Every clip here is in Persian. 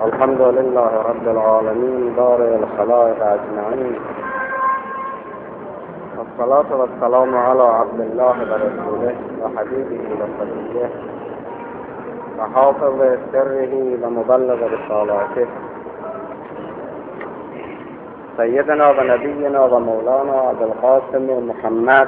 الحمد لله رب العالمين بارئ الخلائق أجمعين، والصلاة والسلام على عبد الله ورسوله وحبيبه وصفيه وحافظ سره ومبلغ رسالاته سيدنا ونبينا ومولانا أبي القاسم محمد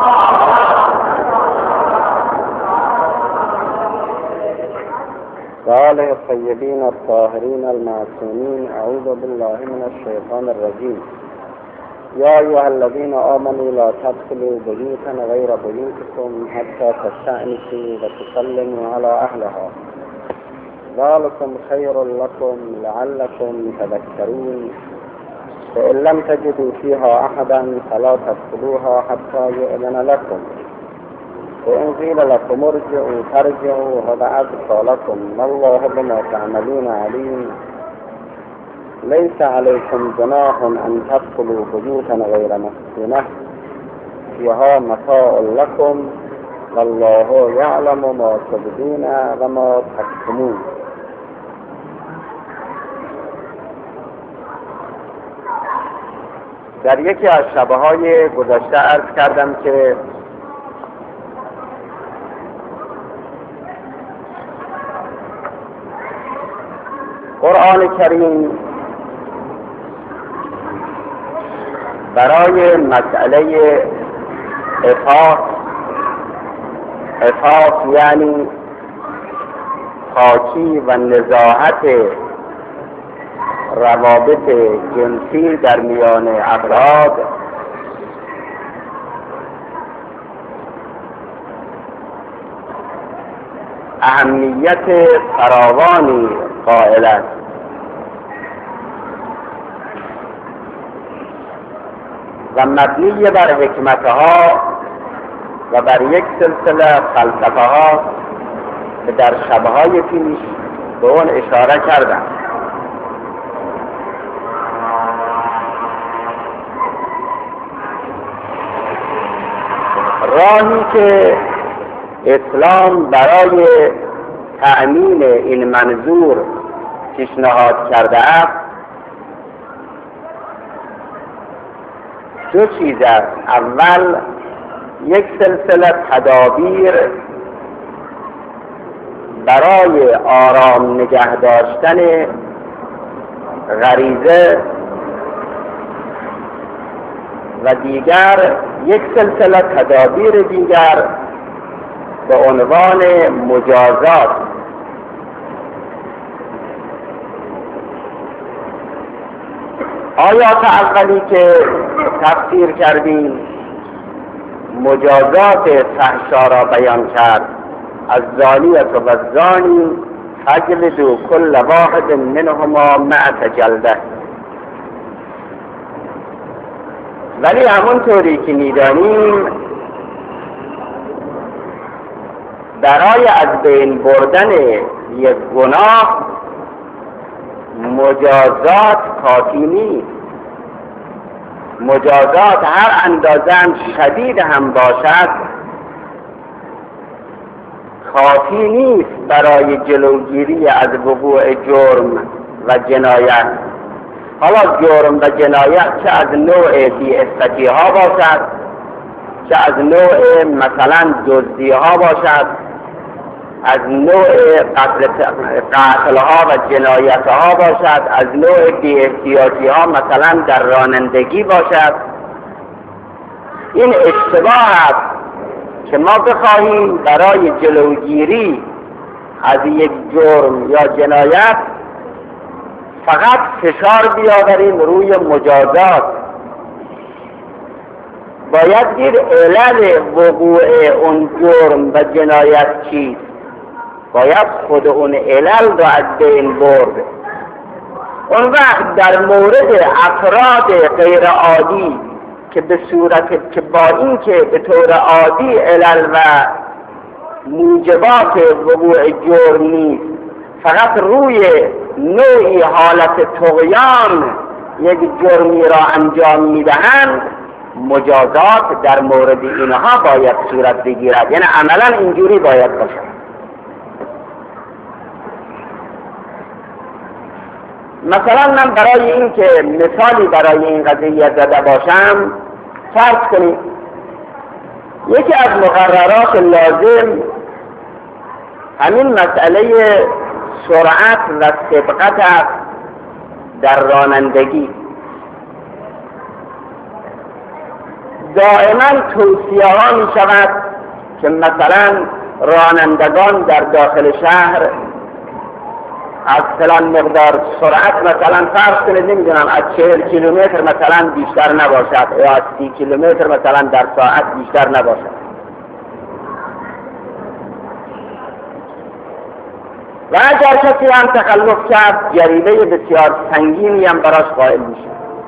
وآله الطيبين الطاهرين المعصومين. أعوذ بالله من الشيطان الرجيم. يا أيها الذين آمنوا لا تدخلوا بيوتا غير بيوتكم حتى تستأنسوا وتسلموا على أهلها، ذلكم خير لكم لعلكم تذكرون. فإن لم تجدوا فيها أحدا فلا تدخلوها حتى يؤذن لكم، وإن قيل لكم ارجعوا فارجعوا هذا أزكى لكم، والله بما تعملون عليم. ليس عليكم جناح أن تدخلوا بيوتا غير مسكونة فيها متاع لكم، والله يعلم ما تبدون وما تكتمون. در یکی از شبهای گذشته عرض کردم که قرآن کریم برای مسئله عفاف یعنی پاکی و نزاهت روابط جنسی در میان افراد اهمیت فراوانی قائل است و مبنی بر حکمتها و بر یک سلسله فلسفه ها که در شبهای پیش به اون اشاره کردم. راهی که اسلام برای تأمین این منظور پیشنهاد کرده است دو چیز است. اول یک سلسله تدابیر برای آرام نگه داشتن غریزه و دیگر یک سلسله تدابیر دیگر به عنوان مجازات. آیات اولی که تفسیر کردیم مجازات فحشا را بیان کرد. الزانیة و الزانی فاجلدوا كل واحد منهما 100 جلده. ولی همونطوری که میدانیم برای از بین بردن یک گناه مجازات کافی نیست. مجازات هر اندازه شدید هم باشد کافی نیست برای جلوگیری از وقوع جرم و جنایت. حالا جرم و جنایت چه از نوع بی‌عفتی ها باشد، چه از نوع مثلا دزدی ها باشد، از نوع قتل ها و جنایت ها باشد، از نوع بی‌احتیاطی ها مثلا در رانندگی باشد. این اشتباه است که ما بخواهیم برای جلوگیری از یک جرم یا جنایت فقط فشار بیاوریم روی مجازات. باید دید علل وقوع اون جرم و جنایت چیست. باید خود اون علل را از بین برد. اون وقت در مورد افراد غیر عادی که به صورت که با این که به طور عادی علل و موجبات وقوع جرم نیست، فقط روی نوعی حالت طغیان یک جرمی را انجام میدهند، مجازات در مورد اینها باید صورت بگیرد. یعنی عملا اینجوری باید باشد. مثلا من برای این که مثالی برای این قضیه زده باشم، فرض کنید یکی از مقررات لازم همین مسئله سرعت و سبقت است در رانندگی. دائما توصیه ها می شود که مثلا رانندگان در داخل شهر از فلان مقدار سرعت، مثلا فرض کنید نمیدونم از 40 کیلومتر مثلا بیشتر نباشد یا از 30 کیلومتر مثلا در ساعت بیشتر نباشد. و اگر کسی هم تخلف کرد جریمه بسیار سنگینی هم براش قائل میشه.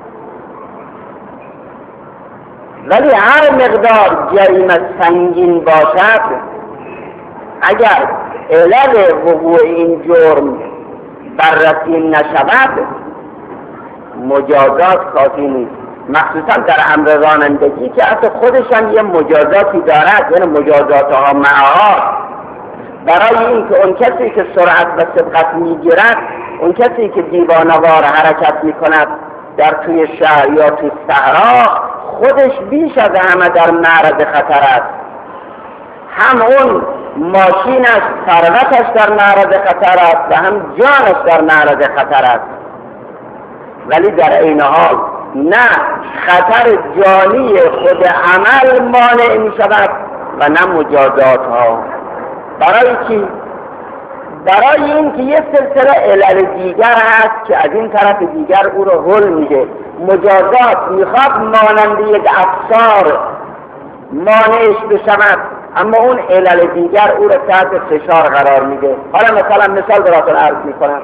ولی هر مقدار جریمه سنگین باشد، اگر علل وقوع این جرم بررسی نشود مجازات کافی نیست، مخصوصا در امر رانندگی که اصلا خودش هم یه مجازاتی دارد، یعنی مجازات ها معها برای این که اون کسی که سرعت و سبقت میگیرد، اون کسی که دیوانه‌وار حرکت میکند در توی شهر یا توی صحرا، خودش بیش از همه در معرض خطر است. هم اون ماشینش، ثروتش در معرض خطر است و هم جانش در معرض خطر است. ولی در عین حال نه خطر جانی خود عمل مانع می شود و نه مجازات ها. برای چی؟ برای این که یه سلسله علل دیگر هست که از این طرف دیگر او رو حل میده. مجازات میخواد مانند یک افسار مانعش بشود، اما اون علل دیگر او رو تحت فشار قرار میده. حالا مثال براتون عرض میکنم.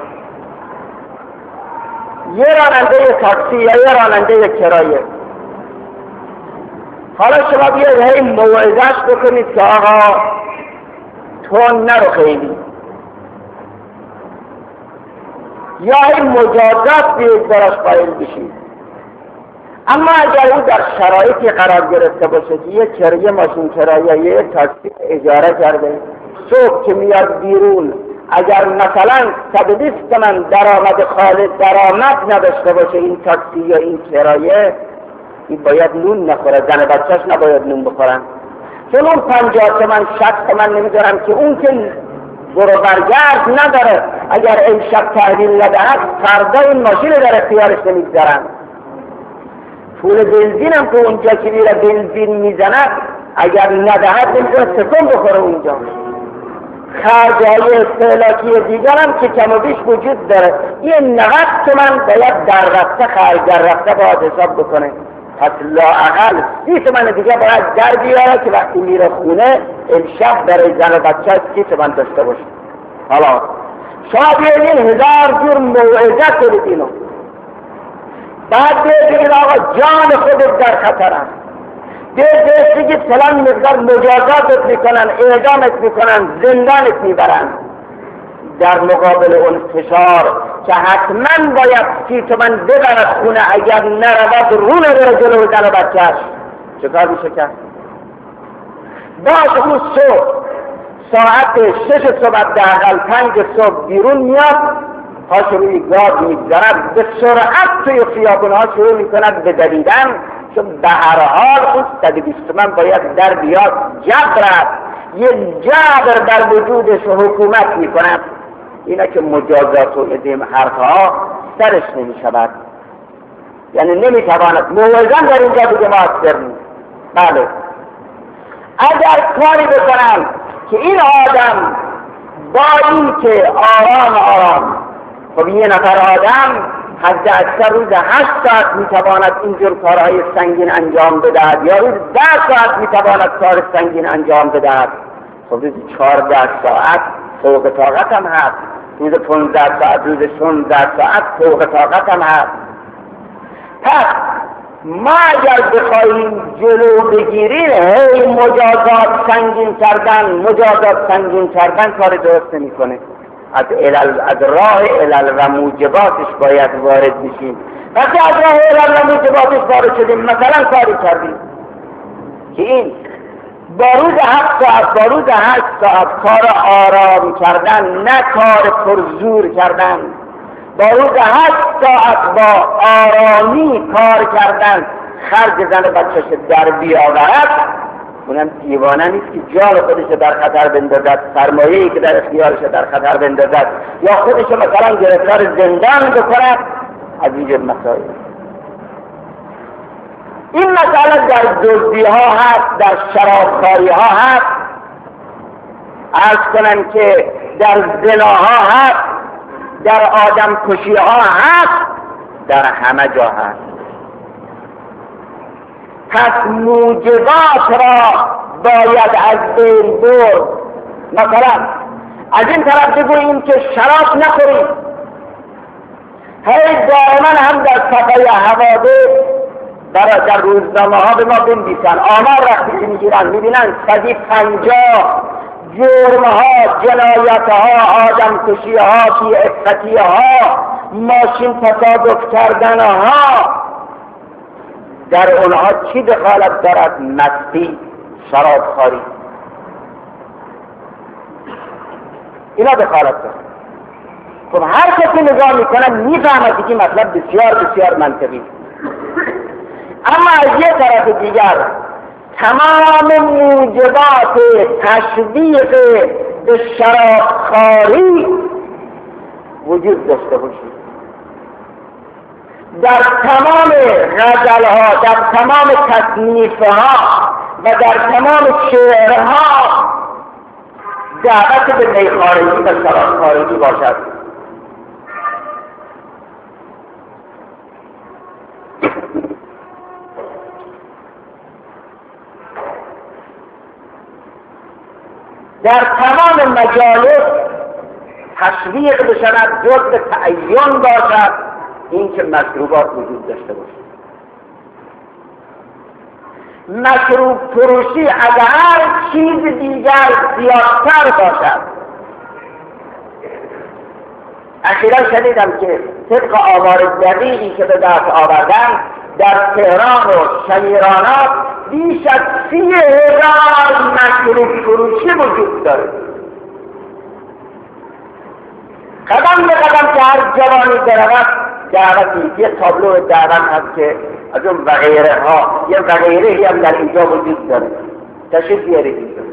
یه راننده تاکسی یا یه راننده کرایه، حالا شما بیاید هی موعظه‌اش بکنید که آقا تو نرو خیلی، یا این مجازات بیاید براش قائل بشید. اما اگر او در شرایطی قرار گرفته باشه که یه ماشین کرایه یا یک تاکسی اجاره کرده، صبح که میاد بیرون اگر مثلا 120 تومن درآمد خالص درآمد نداشته باشه این تاکسی یا این کرایه، این باید نون نخوره، زن بچهش نباید نون بخورن، چون اون 50 تومن 60 تومن نمیدارم که اون که برو برگرد نداره. اگر امشب تحویل ندهد فردا این ماشین در اختیارش نمیگذارن. پول بنزین هم که اونجا که میره بنزین میزند اگر ندهد نمیتونه تکون بخوره اونجا. خرج‌های استهلاکی دیگر هم که کم و بیش وجود داره. این 90 تومن باید در رفته خرج در رفته باید حساب بکنه. پس لااقل 30 تومن دیگه باید در بیاره که وقتی میره خونه امشب برای زن و بچه 30 تومن داشته باشه. حالا شما بیایید 1000 جور موعظه کنید اینو، بعد بگید آقا جان خودت در خطر است، بگید فلان مقدار مجازاتت میکنن، اعدامت میکنن، زندانت میبرن. در مقابل اون فشار که حتما باید 30 تومن ببرد خونه، اگر نرود رونه بره جلو زن و بچه‌اش، چه کار میشه کرد؟ باز اون صبح ساعت 6 صبح حداقل 5 صبح بیرون میاد، پاش روی گاز میگذارد، به سرعت توی خیابون‌ها شروع میکند به دویدن، چون به هر حال اون 120 تومن باید در بیاد. جبر، یه جبر در وجودش حکومت میکند. اینا که مجازات و ادیم حرفها سرش نمیشود، یعنی نمیتواند موعظه در اینجا دیگه مؤثر نیست. بله، اگر کاری بکنم که این آدم با این که آرام خب یه نفر آدم حد اکثر روز 8 ساعت میتواند اینجور کارهای سنگین انجام بدهد، یا روز 10 ساعت میتواند کار سنگین انجام بدهد، خب روز 14 ساعت فوق طاقت هم هست، روز 15 ساعت، روز 16 ساعت فوق طاقت هم هست. پس ما اگر بخواهیم جلو بگیریم هی مجازات سنگین کردن کار درست نمی‌کنه. از راه علل و موجباتش باید وارد بشیم. وقتی از راه علل و موجباتش وارد شدیم، مثلا کاری کردیم که این با روز 7 ساعت با روز 8 ساعت کار آرام کردن، نه کار پرزور کردن، با روز 8 ساعت با آرامی کار کردن خرج زن بچه‌ش در بیاورد، اونم دیوانه نیست که جان خودش در خطر بندازد، سرمایه‌ای که در اختیارش در خطر بندازد، یا خودش مثلا گرفتار زندان بکند. از این مسائل این مسئله در دزدی ها هست، در شرابخواری ها هست، عرض کنم که در زناها هست، در آدم کشی ها هست، در همه جا هست. پس موجبات را باید از بین برد. مثلا از این طرف بگوییم که شراب نخوریم، هی دائما هم در صفحه حوادث در روزنامه ها به ما بنویسن، آمار وقتی که میگیرن میبینن 150 جرم ها، جنایت ها، آدم کشی ها، بی عفتی ها، ماشین تصادف کردن ها، در اونها چی دخالت دارد؟ مستی، شرابخواری، اینا دخالت دارد. خب هر کسی نگاه میکنه میفهمد که مطلب بسیار بسیار منطقی. اما از یه طرف دیگر تمام موجبات تشویق به شرابخواری وجود داشته باشید. در تمام غزلها، در تمام تصنیفها و در تمام شعرها دعوت به میخوارگی و شرابخواری باشد. در تمام مجالس تشویق بشود، جزء تعین باشد این که مشروبات وجود داشته باشد. مشروب فروشی از هر چیز دیگر زیادتر باشد. اخیرا شنیدم که طبق آمار دقیقی که به دست آوردن در تهران و شمیرانات بیش از 30,000 مشروب فروشی وجود داره. قدم به قدم که هر جوانی برود دعوتی، یه تابلو دعوت هست که از اون وغیره ها، یه وغیره هم در اینجا وجود داره، تشریف بیارید اینجا.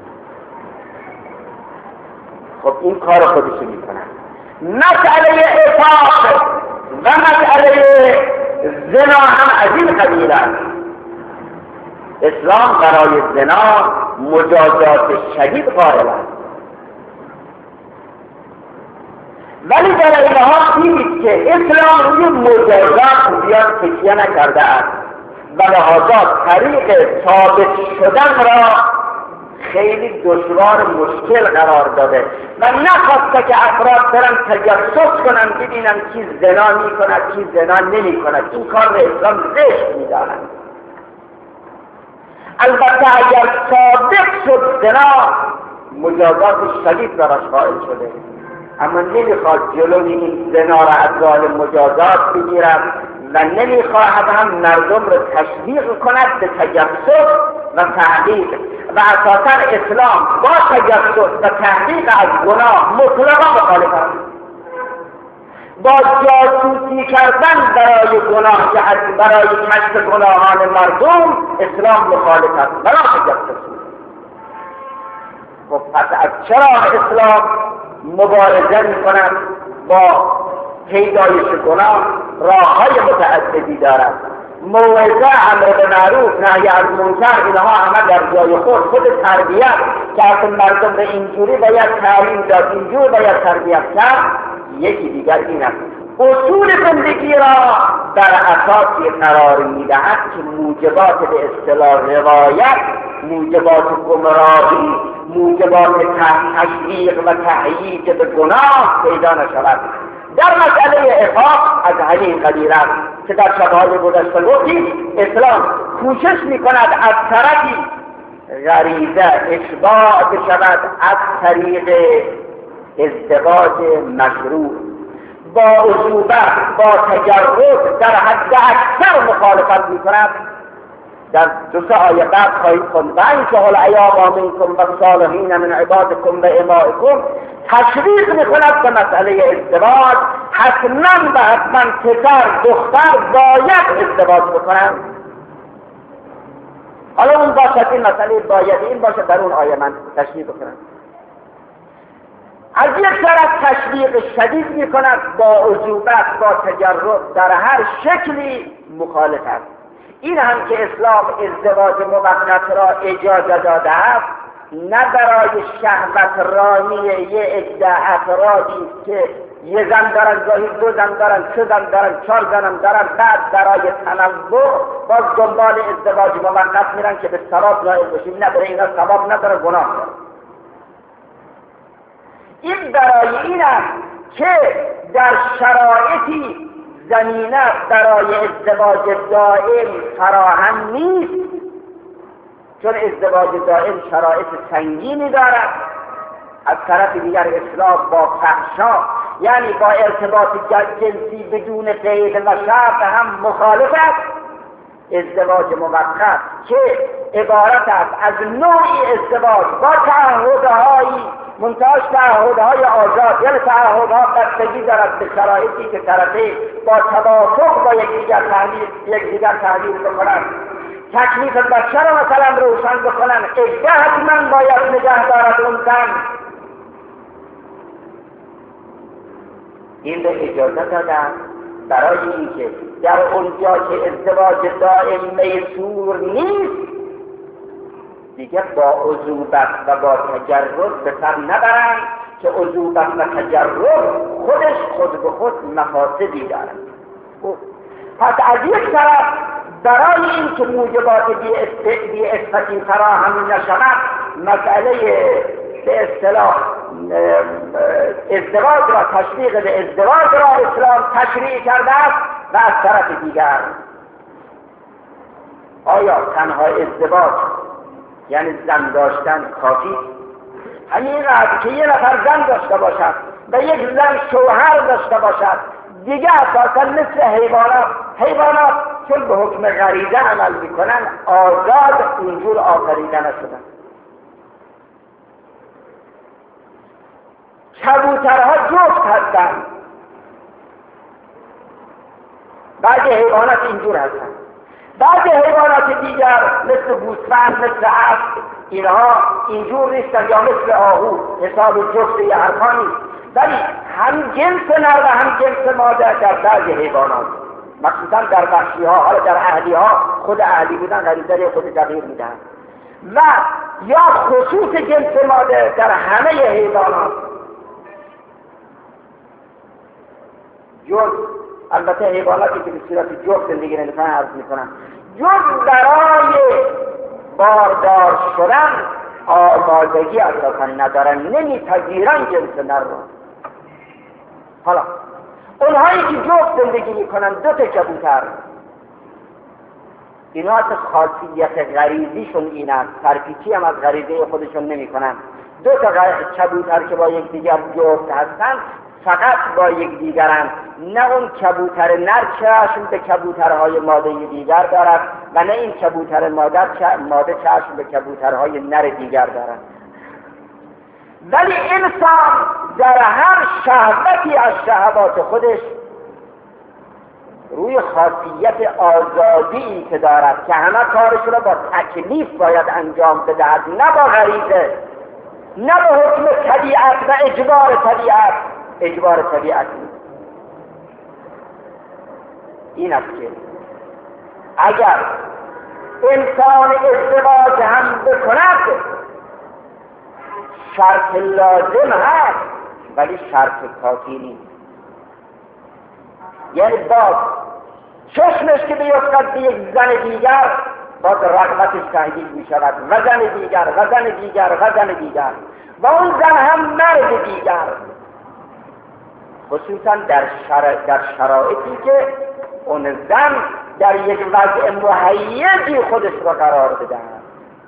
خب این کار خودشو میکنن. مسئله عفاف و مسئله زنا هم از این قبیل است. اسلام برای زنا مجازات شدید قائل است، ولی در اینها دید که اسلام روی مجازات زیاد تکیه نکرده است و لحاظا طریق ثابت شدن را خیلی دشوار مشکل قرار داده و نخواسته که افراد برن تجسس کنن ببینن کی زنا میکند کی زنا نمیکند. این کار را اسلام زشت میداند. البته اگر ثابت شد زنا مجازات شدید براش قائل شده، اما نمیخواد جلوی این زنا را از ظالم مجازات بگیرد و نمیخواهد هم مردم را تشویق کند به تجسس و تحقیق. و اساسا اسلام با تجسس و تحقیق از گناه مطلقا مخالف است. با جاسوسی کردن برای گناه، برای کشف گناهان مردم، اسلام مخالف است ولا تجسس. خب پس از چرا اسلام مبارزه می‌کند با پیدایش گناه؟ راه‌های متعددی دارد. موعظه، امر به معروف، نهی از منکر، اینها همه در جای خود تربیت که اصلا مردم به اینجوری باید تعلیم داد، اینجور باید تربیت کرد. یکی دیگر این است اصول زندگی را در اساسی قرار میدهد که موجبات به اصطلاح روایت، موجبات گمراهی، موجبات تشویق و تهییج به گناه پیدا نشود. در مسئله عفاف از همین قبیل است که در شبهای گذشته گفتیم اسلام کوشش میکند از طرفی غریزه اشباع بشود از طریق ازدواج مشروع، با عصوبت، با تجرد در حد اکثر مخالفت میکند. در 2 آیه بعد خواهید خوند: وانکحوا الایام منکم والصالحین من عبادکم و امائکم، تشویق میکند به مسئله ازدواج حتما و حتما پسر دختر باید ازدواج بکنن. حالا اون باشد این مسئله باید این باشد در اون آیه من تشریح بکنم. از یک طرف تشویق شدید میکند با عجوبت با تجرد در هر شکلی مخالف است. این هم که اسلام ازدواج موقت را اجازه داده است نه برای شهوت رانی یه عده افرادی که یه زن دارن گاهی دو زن دارن سه زن دارن چهار زن دارن بعد برای تنوع باز دنبال ازدواج موقت میرن که به ثواب نائل بشیم. نه برای اینا ثواب نداره گناه داره. این برای این است که در شرایطی زمینه برای ازدواج دائم فراهم نیست، چون ازدواج دائم شرایط سنگینی دارد. از طرف دیگر اسلام با فحشا یعنی با ارتباط جنسی بدون قید و شرط هم مخالف است. ازدواج موقت که عبارت است از نوعی ازدواج با تعهدهایی منتهاش تعهدهای آزاد، یعنی تعهدها بستگی دارد به شرایطی که طرفین با توافق با یکدیگر تحلیل بکنند. تکلیف بچه را مثلا روشن بکنن، عده حتما باید نگه دارد اون زن. این به اجازه دادن برای اینکه در اونجا که ازدواج دائم میسور نیست دیگه با عذوبت و با تجرد به سر نبرند که عذوبت و تجرد خودش خود به خود مفاسدی دارد. پس از یک طرف برای این که موجبات بی عصمتی فراهم نشود مسئله به اصطلاح ازدواج را تشویق به ازدواج را اسلام تشریع کرده است. و از طرف دیگر آیا تنها ازدواج یعنی زن داشتن کافی؟ همین قدر که یه نفر زن داشته باشد و یک زن شوهر داشته باشد دیگه اساسا مثل حیوانات چون به حکم غریزه عمل میکنن آزاد اینجور آفریده نشدن. کبوترها جفت هستند، بعضی حیوانات اینجور هستند، بعضی حیوانات دیگر مثل گوسفند مثل اسب اینها اینجور نیستند یا مثل آهو حساب جفت یه حرفا نیست، ولی هم جنس نر و هم جنس ماده در بعضی حیوانات مخصوصا در وحشی ها. حالا در اهلی ها خود اهلی بودن غریزه خود تغییر میدن و یا خصوص جنس ماده در همه حیوانات جز البته حیواناتی که به صورت جفت زندگی نمیکنن عرض میکنن جز برای باردار شدن آمادگی اساسا ندارن، نمیپذیرن جنس نر رو. حالا اونهایی که جفت زندگی میکنن دو تا کبوتر اینا از خاصیت غریزیشون این است، سرپیچی هم از غریزه خودشون نمیکنن. دو تا کبوتر که با یکدیگر جفت هستن فقط با یکدیگرند، نه اون کبوتر نر چشم به کبوترهای ماده دیگر دارد و نه این کبوتر ماده چشم به کبوترهای نر دیگر دارد. ولی انسان در هر شهوتی از شهوات خودش روی خاصیت آزادی که دارد که همه کارش را با تکلیف باید انجام بدهد، نه با غریزه، نه به حکم طبیعت و اجبار طبیعت این است که اگر انسان ازدواج هم بکند شرط لازم هست ولی شرط کافی نیست. یعنی باز چشمش که بیفتد به یک زن دیگر باز رغبتش تهدید می شود و زن دیگر و زن دیگر و زن دیگر و اون زن هم مرد دیگر، خصوصا در شرایطی که اون زن در یک وضع مهیجی خودش را قرار بدهد.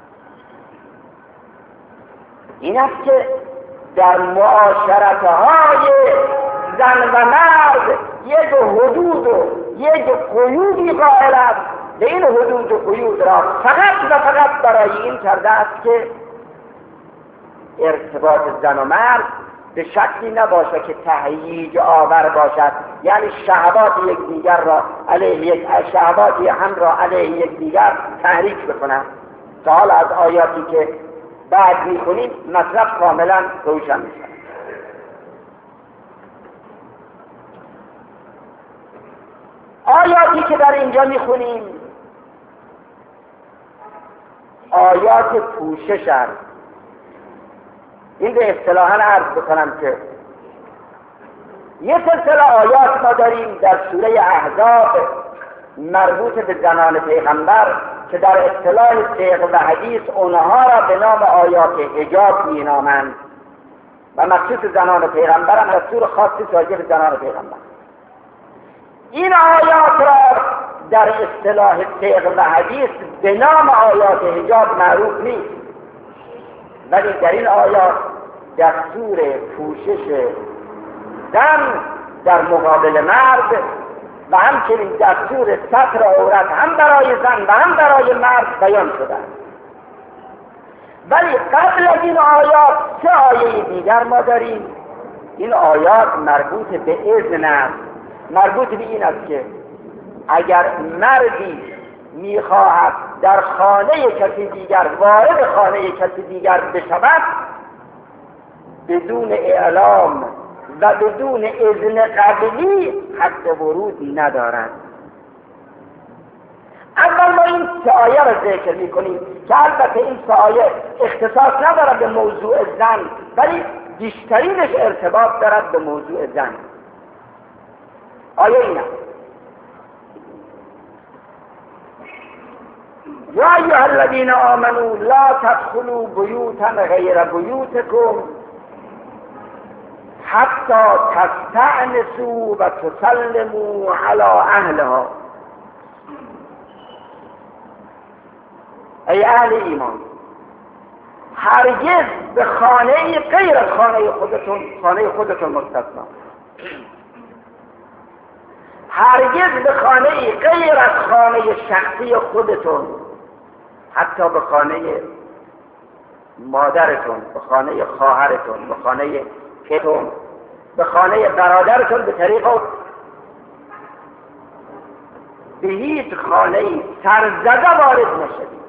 این است که در معاشرتهای زن و مرد یک حدود و یک قیودی قائل است. به این حدود و قیود را فقط و فقط برای این کرده است که ارتباط زن و مرد به شکلی نباشه که تهییج آور باشد، یعنی شهوات یکدیگر را علیه شهوات هم را علیه یکدیگر تحریک بکنند. تا حال از آیاتی که بعد میخونیم مطلب کاملا روشن میشه. آیاتی که در اینجا میخونیم آیات پوشش است. این به اصطلاحاً عرض بکنم که یه سلسله آیات ما داریم در سوره احزاب مربوط به زنان پیغمبر که در اصطلاح فقه و حدیث اونها را به نام آیات حجاب مینامند و مخصوص زنان پیغمبر هم دستور خاصی ساجر زنان پیغمبر. این آیات را در اصطلاح فقه و حدیث به نام آیات حجاب معروف نیست، ولی در این آیات دستور پوشش زن در مقابل مرد و همچنین دستور ستر عورت هم برای زن و هم برای مرد بیان شده. ولی قبل از این آیات 3 آیه دیگر ما داریم. این آیات مربوط به اذن است، مربوط به این است که اگر مردی میخواهد در خانه کسی دیگر وارد خانه کسی دیگر بشود بدون اعلام و بدون اذن قبلی حق ورود ندارد. اول ما این 3 آیه را ذکر میکنیم که البته این 3 آیه اختصاص ندارد به موضوع زن، ولی بیشترینش ارتباط دارد به موضوع زن. آیه این است: یا ایها الذین آمنوا لا تدخلوا بیوتا غیر بیوتکم حتی تستأنسوا و تسلموا علی اهلها. ای اهل ایمان، هرگز به خانه غیر از خانه خودتون مستثنا، هرگز به خانه غیر از خانه شخصی خودتون، حتی به خانه مادرتون، به خانه خواهرتون، به خانه پدرتون، به خانه برادرتون به طریق به هیچ خانه سرزده وارد نشدید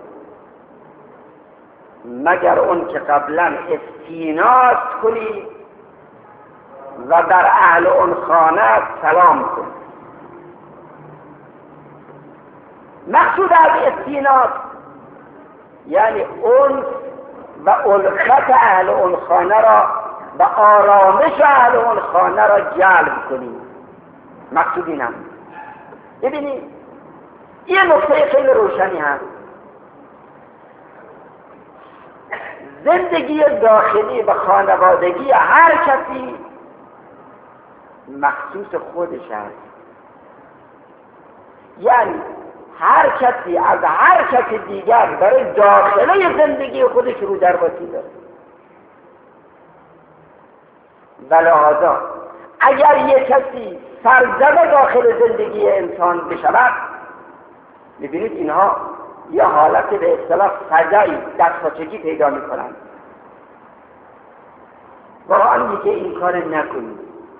مگر اون که قبلا استیناس کنید و در اهل اون خانه سلام کنید. مقصود از استیناس یعنی اون و الفت اهل اون خانه را و آرامش اهل اون خانه را جلب کنید. مقصود این هم. ببینید این نکته خیلی روشنی هست. زندگی داخلی و خانوادگی هر کسی مخصوص خودش هست، یعنی هر کسی از هر کسی دیگر برای داخله زندگی خودش رو درواسی داره. ولهذا اگر یک کسی سرزده داخل زندگی انسان بشود، می‌بینید اینها یه حالت به اصطلاح فضایی دستپاچگی پیدا می‌کنند. قرآن میگه این کار نکنید،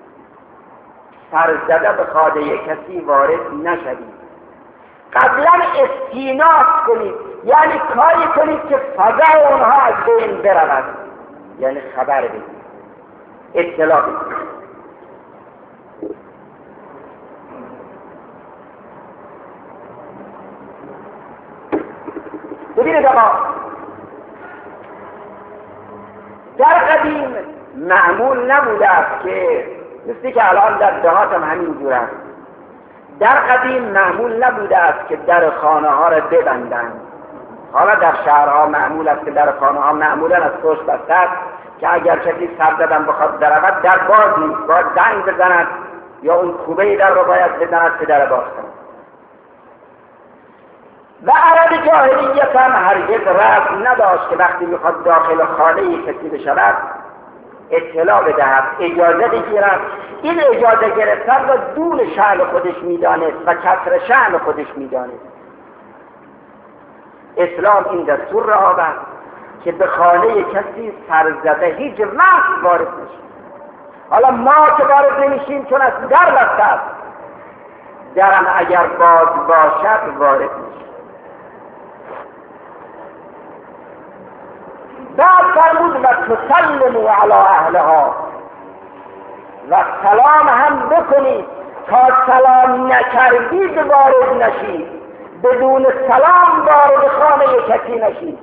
سرزده به خانه کسی وارد نشوید، قبلا استیناس کنید، یعنی کاری کنید که فضای اونها از بین برود، یعنی خبر بدید، اطلاع بدید. ببینید آقا، در قدیم معمول نبوده است که مثل که الان در دهات هم همین جور است. در قدیم معمول نبوده است که در خانه ها را ببندند. حالا در شهرها معمول است که در خانه ها معمولا از پشت بسته است که اگر کسی سر زدن بخواد درود در باز نیست، باید زنگ بزند یا اون کوبه در رو باید بزند که در باز کند. و عرب جاهلیت هم هرگز رسم نداشت که وقتی میخواد داخل خانه کسی بشود اطلاع بدهد، اجازه بگیرد. این اجازه گرفتن را دون شأن خودش میدانست و کسر شأن خودش میدانست. اسلام این دستور را آورد که به خانه کسی سرزده هیچ وقت وارد نشد. حالا ما که وارد نمیشیم چون از در بسته است، درم اگر باز باشد وارد میشیم. بعد فرمود و تسلموا علی اهلها، و سلام هم بکنید، تا سلام نکردید وارد نشید، بدون سلام وارد خانه کسی نشید.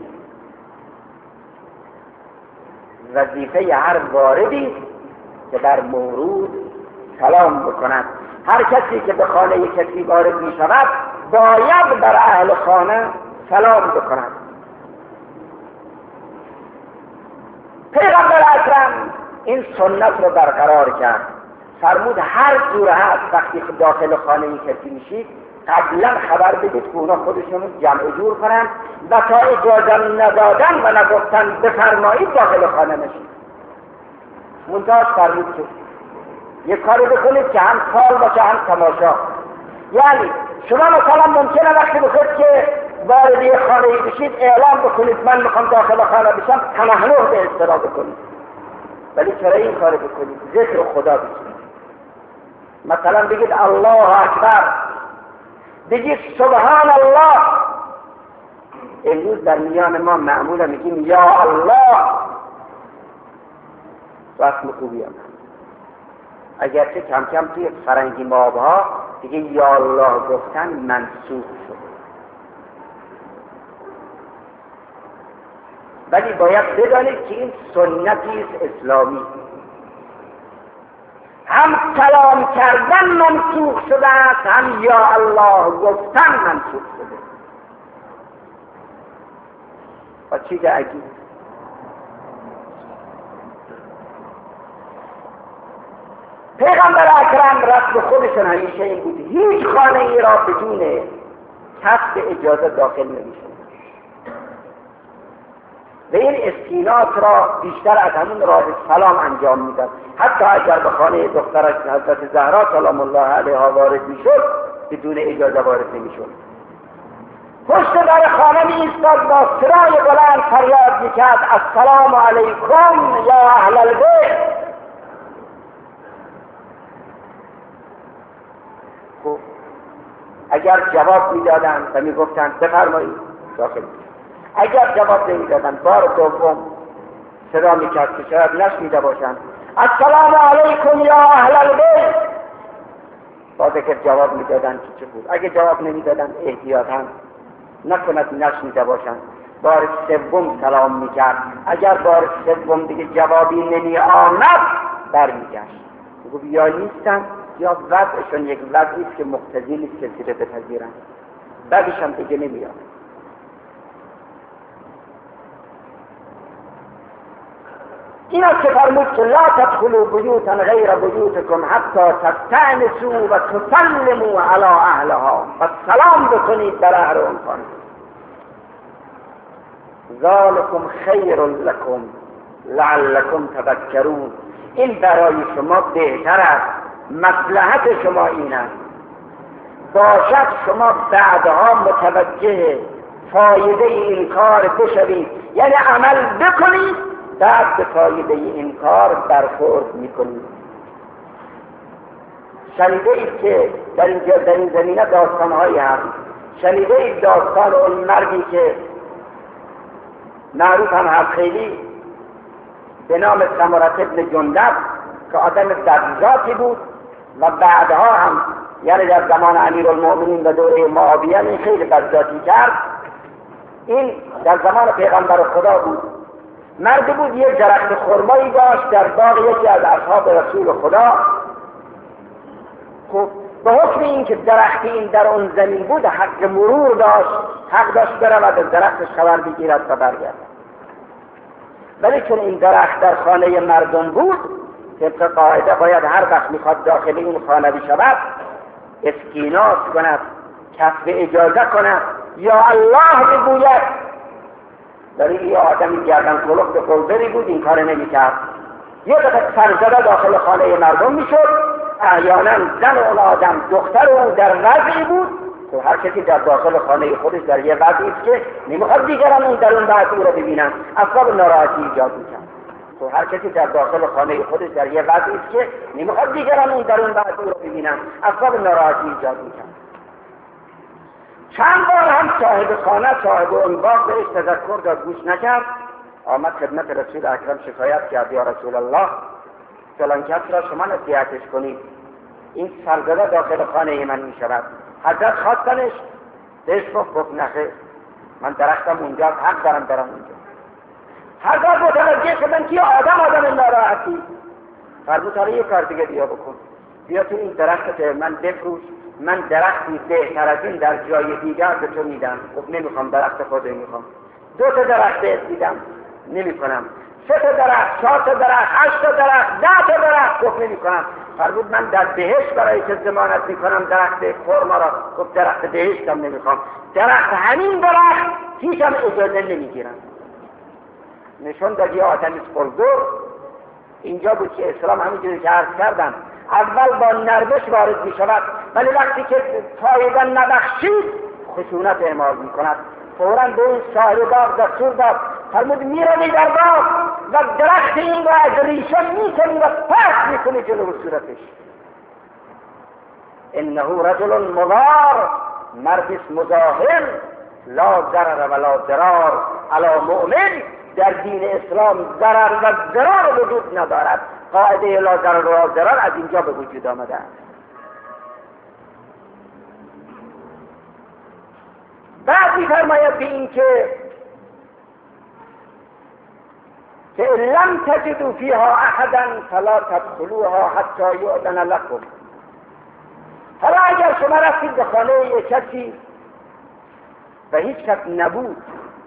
وظیفه هر واردی که در مورود سلام بکند. هر کسی که به خانه کسی وارد می شود باید بر اهل خانه سلام بکند. پیغمبر اکرم این سنت رو برقرار کرد، فرمود هر جور هست وقتی داخل خانه کسی میشید قبلا خبر بدید که اونا خودشون جمع جور کنن و تا اجازه ندادن و نگفتن بفرمایید داخل خانه نشید. منتهاش فرمود که یک کاری بکنید که هم سال باشه هم تماشا. یعنی شما مثلا ممکنه وقتی بخواید که وارد یک خانه بشید اعلام بکنید من میخوام داخل خانه بشم، تنحنح به اصطلاح بکنید، ولی چرا این کاری بکنید؟ ذکر خدا بکنید. مثلا بگید الله اکبر، بگید سبحان الله. امروز در میان ما معمولا میگیم یا الله، و اسم خوبی هم اگرچه کم کم توی فرنگی مابها دیگه یا الله گفتن منسوخ شد، ولی باید بدانید که این سنتی است اسلامی. هم سلام کردن منسوخ شده است، هم یا الله گفتن منسوخ شده. و چیز عجیب، پیغمبر اکرم رسم خودشون همیشه این بود هیچ خانه ای را بدون کسب اجازه داخل نمیشه و این استینات را بیشتر از همون راه سلام انجام میداد. حتی اگر به خانه دخترش حضرت زهرا سلام الله علیها وارد میشد بدون اجازه وارد نمیشد. پشت در خانه می ایستاد با صدای بلند فریاد میکرد السلام علیکم یا اهل البیت. اگر جواب میدادند و میگفتند بفرمایید داخل، اگر جواب نمیدادند بار دوم صدا میکرد که شاید نشنیده باشند السلام علیکم یا اهل البیت. باز اگر جواب میدادند چه بود، اگر جواب نمیدادند احتیاطاً نکند نشنیده باشند بار سوم سلام میکرد. اگر بار سوم دیگه جوابی نمی آمد برمیگشت، میگفت یا نیستن یا وضعشون یک وضعی است که مقتضی نیست که سیره بپذیرن، بعدش هم دیگه نمیاد. این است که فرمود که لا تدخلوا بیوتا غیر بیوتکم حتی تستأنسوا و تسلموا علی اهلها، و سلام بکنید بر اهل اون خانه. ذالکم خیر لکم لعلکم تذکرون، این برای شما بهتر است، مصلحت شما این است باشد شما بعدها متوجه فایده این کار بشوید، یعنی عمل بکنید بعد به فایده این کار برخورد میکنید. شنیده اید که در این زمینه داستانهایی هست. شنیده اید داستان اون مردی که معروف هم هست خیلی به نام سمرة ابن جندب که آدم بدذاتی بود و بعدها هم یعنی در زمان امیرالمؤمنین و دوره معاویه این خیلی بدذاتی کرد. این در زمان پیغمبر خدا بود. مرد بود یک درخت خرمایی داشت در باغ یکی از اصحاب رسول خدا. خب به حکم این که درخت این در اون زمین بود حق مرور داشت، حق داشت برود از درختش خبر بگیرد و برگرد. ولی چون این درخت در خانه مردم بود طبق قاعده باید هر وقت میخواد داخل این خانه بشود اسکیناس کند، کسب اجازه کند، یا الله بگوید. برای یه آدمی گردن کلوف به قلبری بود این کار نمیکرد. یه دفعه سرزده داخل خانه مردم میشد. احیانا زن اون آدم دختر اون در وضعی بود که هر کسی در داخل خانه خودش در یه وضعی است که نمیخواد دیگران اون در اون وضع او را ببینن، اسباب ناراحتی ایجاد میکرد. خب هر کسی در داخل خانه خودش در یه وضعی است که نمیخواد دیگران اون در اون وضع رو ببینن، اسباب ناراحتی ایجاد میکنه. چند بار هم صاحب خانه، صاحب اون باغ بهش تذکر داد، گوش نکرد. آمد خدمت رسول اکرم شکایت کرد، یا رسول الله فلان کس را شما نصیحتش کنید، این سرزده داخل خانه من می شود. حضرت خواستنش، بهش گفت نخیر، من درختم اونجا، حق دارم برم اونجا. حضرت متوجه شدن که آدم ناراحتی، فرمود حالا یه کار دیگه بیا بکن، بیا تو این درخت من بفروش، من درختی بهتر از این در جای دیگر به تو میدم. گفت نمیخوام، درخت خودم میخوام. 2 تا درخت بهت میدم، نمیکنم. 3 تا درخت، 4 تا درخت، 8 تا درخت، 10 تا درخت. گفت نمیکنم. فرمود من در بهشت برای که ضمانت میکنم درخت خرما را. گفت درخت بهشتم نمیخوام، درخت همین درخت هیچم اجازه نمیگیرم. نشون داد یه آدمی پرزور. اینجا بود که اسلام همینجوری که عرض کردم اول با نرمش وارد می شود، ولی وقتی که فایده نبخشید خشونت اعمال می کند. فوراً به اون صاحب باغ دستور داد، فرمود میروی در باغ و درخت این را از ریشه میکنی و پس میکنی جلو صورتش. انه رجل مضار، مردی مزاحم، لا ضرر ولا ضرار علی مؤمن. در دین اسلام ضرر و ضرار وجود ندارد. قاعده لا ضرر ولا ضرار از اینجا به وجود آمده است. بعضی فرماید به این که لم تجدوا فیها احدا فلا تدخلوها حتی یؤذن لكم. حالا اگر شما رفتید به خانه یک کسی و هیچ کس نبود،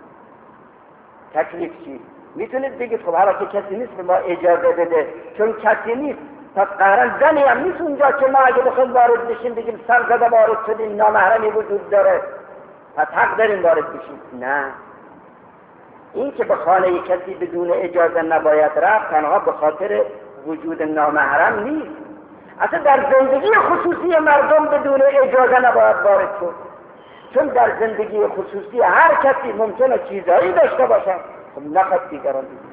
تکلیف چی؟ میتونید بگید خب حالا که کسی نیست به ما اجازه بده، چون کسی نیست پس قهرن زنی هم نیست اونجا که ما اگه بخوایم وارد بشیم بگیم سرزده وارد شدیم، نامحرمی وجود داره پس حق داریم وارد بشیم. نه، این که به خانه کسی بدون اجازه نباید رفت تنها به خاطر وجود نامحرم نیست، اصلا در زندگی خصوصی مردم بدون اجازه نباید وارد شد. چون در زندگی خصوصی هر کسی ممکنه چیزهایی داشته باشه، خب نخواد دیگران دیگه.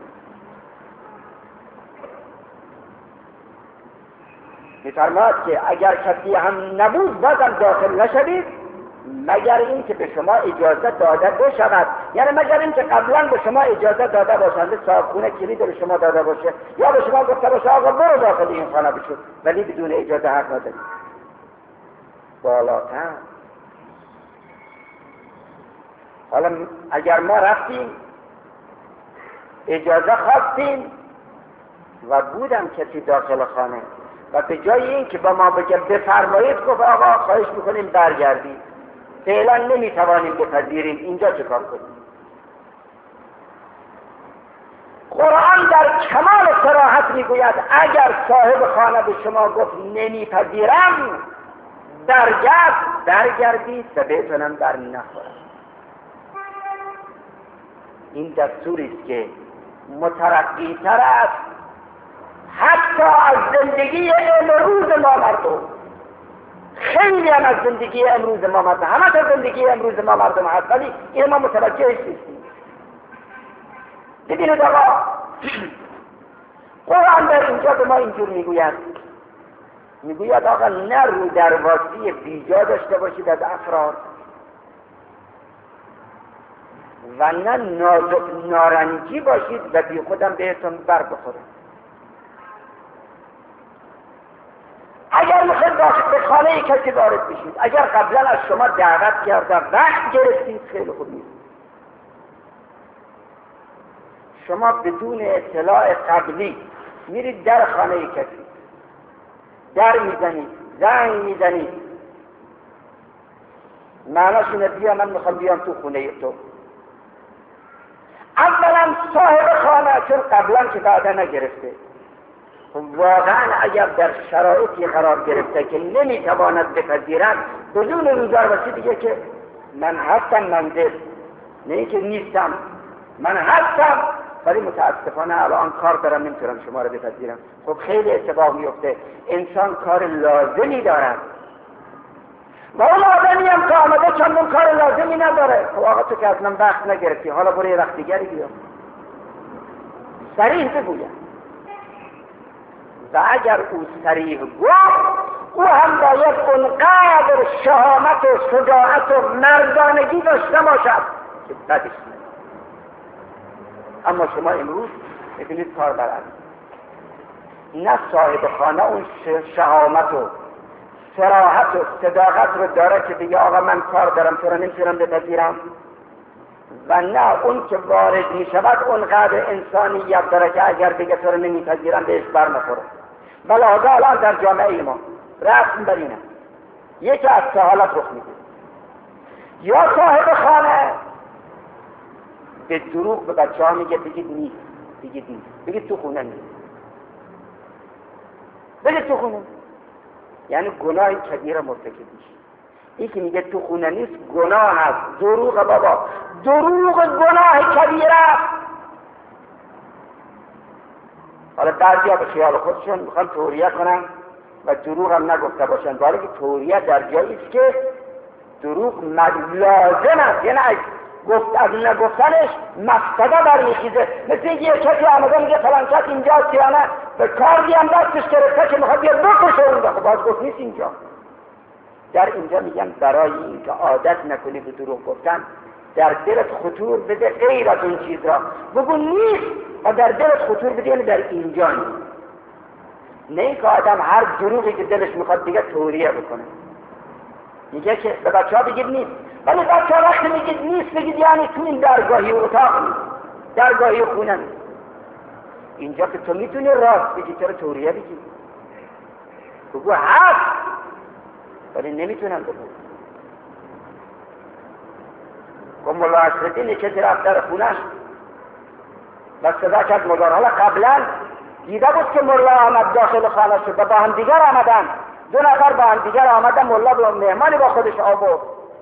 می‌فرماید که اگر کسی هم نبود بازم داخل نشوید مگر این که به شما اجازه داده بشود، یعنی مگر این که قبلا به شما اجازه داده باشند، صاحبخونه کلید به شما داده باشه یا به شما گفته باشه آقا برو داخل این خانه بشو، ولی بدون اجازه حق ندارید. بالاتر حالا اگر ما رفتیم اجازه خواستیم و بودم کسی داخل خانه و به جای این که با ما بگه بفرمایید گفت آقا خواهش میکنیم برگردید، فعلا نمیتوانیم بپذیریم، اینجا چه کار کنیم؟ قرآن در کمال صراحت میگوید اگر صاحب خانه به شما گفت نمیپذیرم برگردید و بهتونم بر نخورم. این دستوری است که مترقی تر است حتی از زندگی امروز ما مردم. خیلی هم از زندگی امروز ما مردم، همه از زندگی امروز ما مردم هست، ولی این ما متوجهش نیستیم. ببینید آقا قرآن در اینجا به ما اینجور میگوید آقا نه رو درواسی بیجا داشته باشید از افراد و نه نارنجی باشید و بی خودم بهتون بر بخوره. اگر میخواید به خانه کسی وارد بشید، اگر قبلا از شما دعوت کرده وقت گرفتید خیلی خوب نیست. شما بدون اطلاع قبلی میرید در خانه کسی، در میزنید، زنگ میزنید، معناشونه بیا من میخوام بیام تو خونه تو. اولا صاحب خانه چون قبلا که وعده نگرفته، واقعا اگر در شرایطی قرار گرفته که نمیتواند بپذیرد بدون روزارواسی دیگه که من هستم منزل، نه که نیستم، من هستم ولی متاسفانه الان کار دارم نمیتونم شما رو بپذیرم. خب خیلی اتفاق میفته، انسان کار لازمی دارد و اون آدمی هم که آمده چندون کار لازمی نداره. خب آقا تو که از من وقت نگرفتی، حالا برو یه وقت دیگری بیا. صریح بگوید. و اگر او صریح گفت، او هم باید اونقدر شهامت و شجاعت و مردانگی داشته باشد که بدش نیست. اما شما امروز ببینید کار برد، نه صاحب خانه اون شهامت و صراحت و صداقت رو داره که بگه آقا من کار دارم تو رو نمیتونم بپذیرم، و نه اون که وارد میشود اونقدر انسانیت داره که اگر بگه تو رو نمیپذیرم بهش برنخوره. بله الان در جامعه ما رسم بر اینه، یکی از سه حالت رخ میده: یا صاحب خانه به دروغ به بچه ها میگه بگید نیست، بگید تو خونه نیست، بگید تو خونه، یعنی گناه کبیره مرتکب میشه. این که میگه تو خونه نیست گناه هست، دروغ بابا، دروغ گناه کبیره. حالا بعضیا به خیال خودشون میخوان توریه کنن و دروغ هم نگفته باشن، ولی که توریه در جایی است که دروغ لازم است، یعنی از نگفتنش مفسده برمیخیزه. مثل اینکه یک کسی آمده میگه فلان کس اینجاست یا نه، به کاردی هم دستش گرفته که میخواد بیاد بکشه اونجا، خب باز گفت نیست اینجا. در اینجا میگن برای اینکه عادت نکنی به دروغ گفتن، در دلت خطور بده غیر از اون چیز را بگو نیست، و در دلت خطور بده یعنی در اینجا نیست. نه اینکه آدم هر دروغی که دلش میخواد دیگه توریه بکنه. میگه که به بچه ها بگید نیست، ولی بچه ها وقتی میگید نیست بگید یعنی تو این درگاهی اتاق نیست، درگاهی خونه نیست. اینجا که تو میتونی راست بگی، چرا توریه بگی؟ بگو هست، ولی نمیتونم بگو. و ملا عصرالدین کسی رفت در خونش و صدا کرد مزار. حالا قبلا دیده بود که ملا آمد داخل خانه شد و با هم دیگر آمدن، دو نفر با هم دیگر آمدن، ملا با مهمانی با خودش آورد.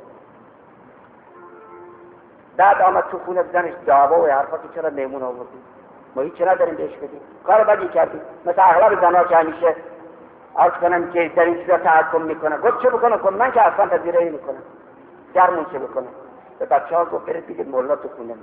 بعد آمد تو خونه زنش دعوا و حرفا که چرا مهمون آوردی، ما هیچ نداریم بهش بدیم، کار بدی کردی. مثل اغلب زنها که همیشه عرض کنم که در این چیزا تحکم میکنه، گفت چه بکنم؟ من که اصلا پذیرایی میکنم، درمون چه بکنم؟ به بچه ها گفت برید بگید مولا تو خونه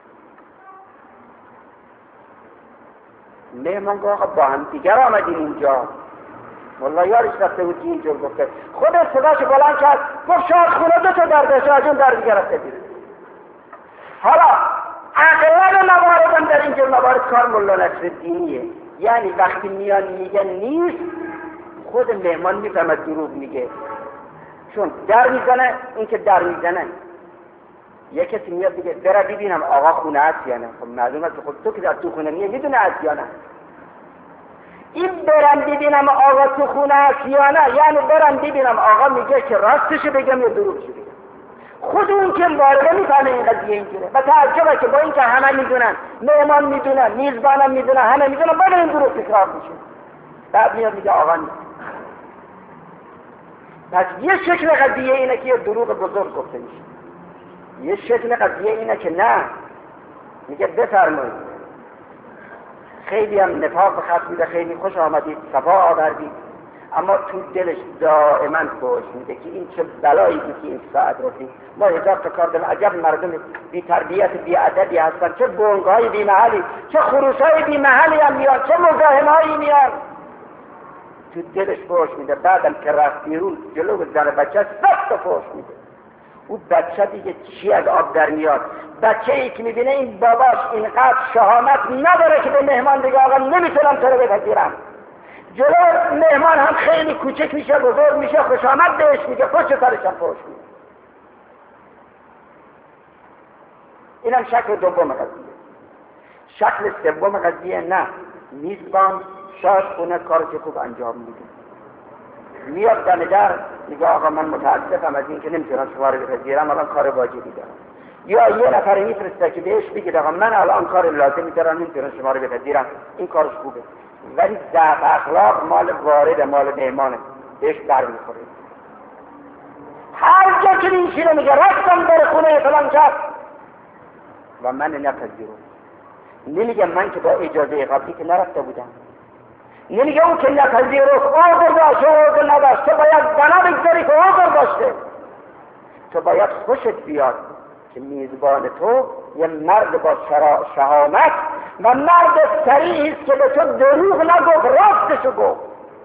مهمان گفت آقا با هم دیگر آمدیم اینجا. مولا یارش رفته بود که اینجور گفته، خود صداش بلند کرد گفت شاید خونه دو تا در داشته از اون در دیگر رفته دید. حالا اغلب مواردم در اینجور موارد کار مولا نصرالدینیه، یعنی وقتی میان میگن نیست خود مهمان میفهمه دروغ میگه، چون در میزنه. این که در میزنه یک کسی میاد بگه برا ببینم آقا خونه هست یا نه، خب معلومه است خود تو که در تو خونه میه میدونه هست یا نه. این برم ببینم آقا تو خونه هست یا نه یعنی برم ببینم آقا میگه که راستشو بگم یا دروغشو بگم. خود اون که وارده میفهمه این قضیه اینجوره و تعجبه که با این که همه میدونن، مهمان میدونن، میزبانم میدونن، همه میدونن، بعد این دروغ تکرار میشه. بعد میاد میگه آقا نیست. پس یه شکل قضیه اینه که دروغ بزرگ گفته میشه، یه شکل قضیه اینه که نه میگه بفرمایید. خیلی هم نفاق خط میده، خیلی خوش آمدید، صفا آوردید، اما تو دلش دائما فوش میده که این چه بلایی بود که این ساعت رسید. ما هزار تا کار داریم، عجب مردم بی تربیت بی ادبی هستن، چه بونگ‌های بی محلی، چه خروس‌های بی محلی هم میان، چه مزاحم‌هایی میان. تو دلش فوش میده. بعدم که رفت بیرون جلو زن بچه سخت فوش میده. او بچه دیگه چی از آب در میاد؟ بچه ای که میبینه این باباش اینقدر شهامت نداره که به مهمان بگه آقا نمیتونم تو رو بپذیرم، جلو مهمان هم خیلی کوچک میشه، بزرگ میشه، خوشامد بهش میگه، پشت سرش هم فوش میده. اینم شکل دوم قضیه. شکل سوم قضیه نه، میزبان شاید خونه کارش خوب انجام میده، میاد دم در میگه آقا من متاسفم از این که نمیتونم شما رو بپذیرم، الان کار واجبی دارم. یا یه نفر میفرسته که بهش بگه آقا من الان کار لازمی دارم نمیتونم شما رو بپذیرم، این کارش خوبه، ولی ضعف اخلاق مال وارد، مال مهمانه، بهش برمیخوره. هر جا که این چیزو میگه رفتم در خونه فلان کس و من نپذیرم، نمیگه من که با اجازه قبلی که نرفته بودم، نمیگه اون که نپذیرفت آقر باشه آقر نداشت، تو باید بنا بگذاری که آقر باشه، تو باید خوشت بیاد که میزبان تو یه مرد با شهامت و مرد صریحی است که به تو دروغ نگفت، راستشو گفت.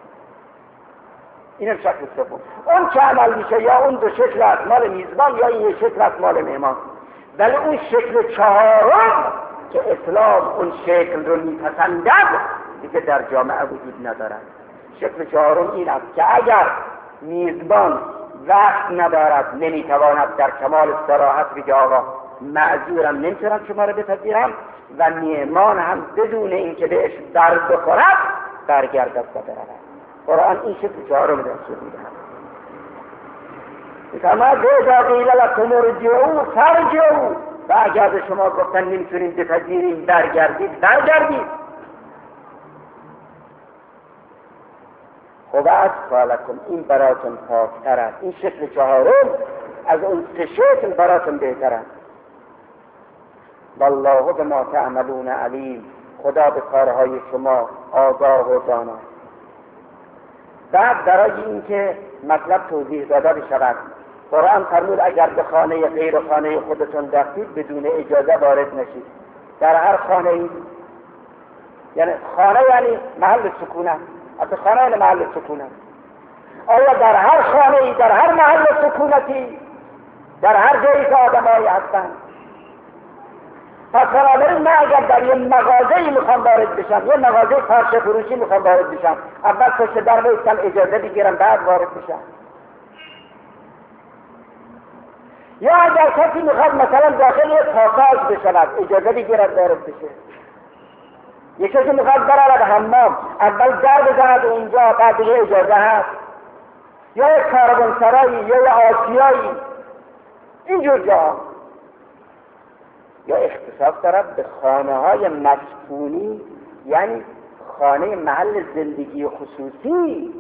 اینم شکل سوم. اون چه عمل میشه یا اون دو شکل از مال میزبان یا این یک شکل از مال مهمان. ولی اون شکل چهارم که اسلام اون شکل رو میپسندد دیگه در جامعه وجود ندارد. شکل چهارم این است که اگر میزبان وقت ندارد، نمیتواند در کمال صراحت بگه آقا معذورم نمیتونم شما رو بپذیرم، و مهمان هم بدون اینکه بهش بر بخورد برگردد و برود. قرآن این شکل چهارم دستور میدهد. اما اذا قیل لکم ارجعوا فارجعوا، و اگر به شما گفتن نمیتونیم بپذیریم برگردید. خب اسفالکم، این براتون پاکتر است. این شکل چهارم از اون سه شکل براتون بهتر است. والله بما تعملون علیم، خدا به کارهای شما آگاه و دانا. بعد برای اینکه مطلب توضیح داده بشود، قرآن فرمود اگر به خانه غیر خانه خودتون رفتید بدون اجازه وارد نشید. در هر خانه، یعنی خانه یعنی محل سکونت، اصلا خانه یعنی محل سکونت. آیا در هر خانه، در هر محل سکونتی، در هر جایی که آدمایی هستند، پس بنابراین من اگر در یه مغازه‌ای میخوام وارد بشم، یه مغازه فرش فروشی میخوام وارد بشم، اول پشت در بایستم اجازه بگیرم بعد وارد بشم. یا اگر کسی میخواد مثلا داخل یه پاساژ بشود اجازه بگیرد وارد بشه. یه کسی میخواد برود حمام اول در بزند اونجا بعد دیگه اجازه هست. یا یک کاروانسرایی یا یک آسیایی، اینجور جا. یا اختصاص دارد به خانه های مسکونی، یعنی خانه محل زندگی خصوصی.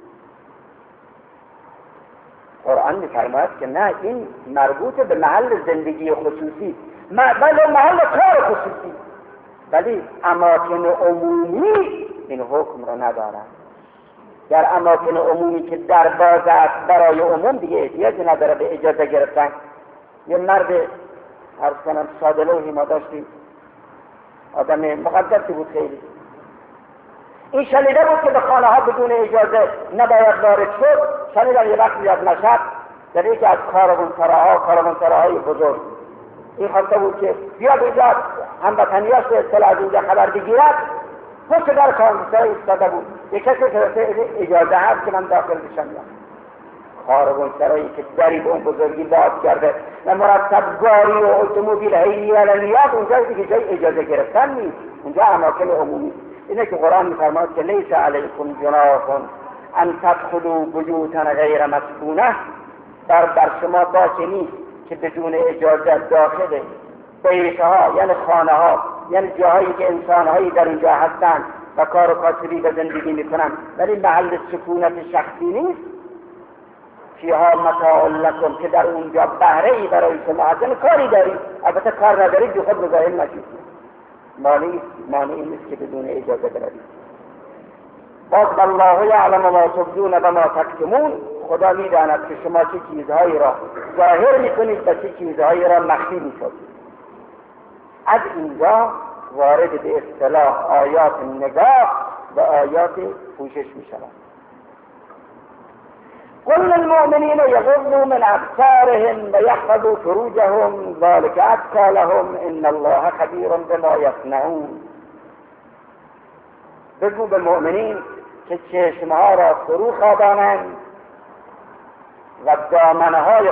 قرآن می‌فرماید که نه، این مربوط به محل زندگی خصوصی، بله محل کار خصوصی، ولی اماکن عمومی این حکم را ندارد. در اماکن عمومی که در باز است برای عموم دیگه احتیاج نداره به اجازه گرفتن. یه مرد عرض کنم ساده لوحی ما داشتیم، آدم مقدسی بود خیلی. این شنیده بود که به خانه ها بدون اجازه نباید وارد شد. شنیدم یه وقتی از مشهد در یکی از کاروانسراهای بزرگ این خواسته بود که بیاد اینجا هموطنیاش به اصطلاح از اینجا خبر بگیرد. پشت در کاروانسرای ایستاده بود، یک کسی که اجازه هست که من داخل بشم. کاروانسرایی که دری به اون بزرگی باز کرده و مرتب گاری و اتومبیل هیلی علمیات، اونجا دیگه جای اجازه گرفتن نیست، اونجا اماکن عمومی. اینه که قرآن می‌فرماید که لیس علیکم جناح ان تدخلوا بیوتا غیر مسکونه، بر شما باکی نیست که بدون اجازه داخل بیت‌ها یعنی خانه ها، یعنی جاهایی که انسان‌هایی در اینجا هستند و کار و کاسبی و زندگی می‌کنند ولی محل سکونت شخصی نیست، فیها متاع لکم، که در اونجا بهره‌ای برای شما هست، یعنی کاری دارید، البته کار ندارید بی خود مزاحم نشید، مانعی نیست که بدون اجازه بروید. باز الله یعلم ما تبدون و ما تکتمون، خدا میداند که شما چه چیزهایی را ظاهر میکنید و چه چیزهایی را مخفی میکنید. از اینجا وارد به اصطلاح آیات نگاه و آیات پوشش میشود. قل للمؤمنین یغضوا من ابصارهم و یحفظوا فروجهم ذلک ازکی لهم ان الله خبیر بما یصنعون. بگو به مؤمنین که چشمها را فرو خوابانند و دامنهای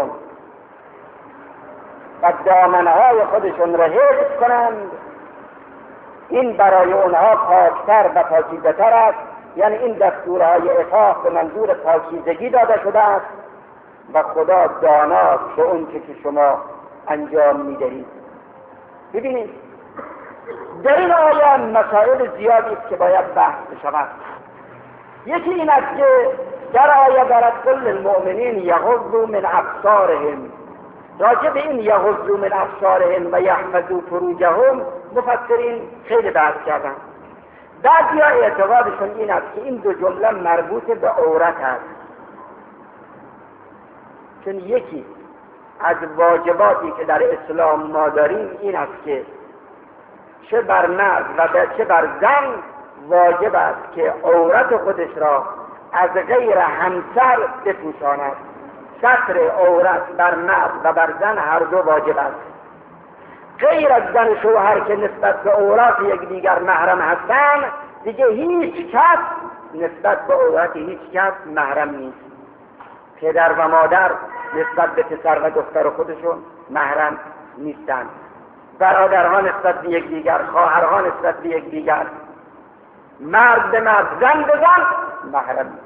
خودشون را حفظ کنند. این برای اونها پاکتر و پاکیزه‌تر است، یعنی این دستورهای عفاف به منظور پاکیزگی داده شده است و خدا داناست به اون که شما انجام میدهید. ببینید در این آیه مسائل زیادی است که باید بحث بشود. یکی این است که در آیه دارد قل للمؤمنین یغضوا من ابصارهم. راجع به این یغضوا من ابصارهم و یحفظوا فروجهم مفسرین خیلی بحث کردن. بعضیا اعتقادشون این است که این دو جمله مربوط به عورت است، چون یکی از واجباتی که در اسلام ما داریم این است که چه بر مرد و چه بر زن واجب است که عورت خودش را از غیر همسر بپوشاند. ستر عورت بر مرد و بر زن هر دو واجب است. غیر از زن شوهر که نسبت به عورت یکدیگر محرم هستند، دیگه هیچ کس نسبت به عورت هیچ کس محرم نیست. پدر و مادر نسبت به پسر و دختر خودشون محرم نیستند. برادرها نسبت به یکدیگر، خواهرها نسبت به یکدیگر، مرد به مرد، زن به زن محرم نیست.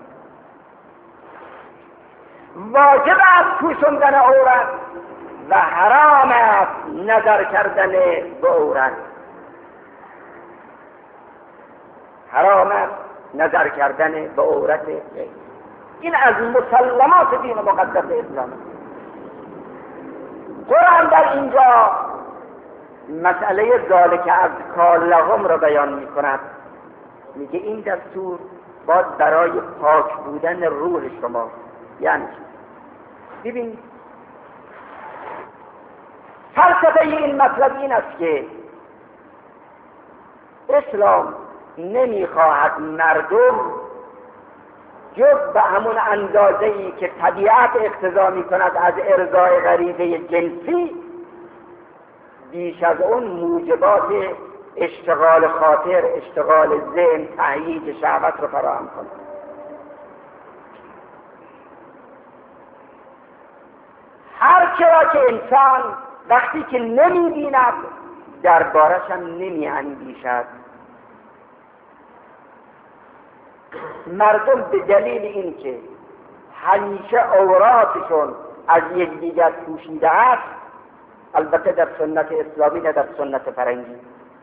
واجب است پوشاندن عورت و حرام است نظر کردن به عورت. حرام است نظر کردن به عورت. این از مسلمات دین مقدس اسلام. قرآن در اینجا مسئله ذالک ازکا لهم را بیان می کند. میگه این دستور باید برای پاک بودن روح شما. یعنی ببین فلسفه این مطلب این است که اسلام نمیخواهد مردم جز به همون اندازه‌ای که طبیعت اقتضا می‌کند از ارضای غریزه جنسی، بیش از اون موجبات اشتغال خاطر، اشتغال ذهن، تهییج شهوت رو فراهم کند. هر چرا که انسان وقتی که نمی‌بیند دربارش هم نمی‌اندیشد. مردم به دلیل اینکه همیشه عوراتشون از یکدیگر پوشیده است، البته در سنت اسلامی نه در سنت فرنگی،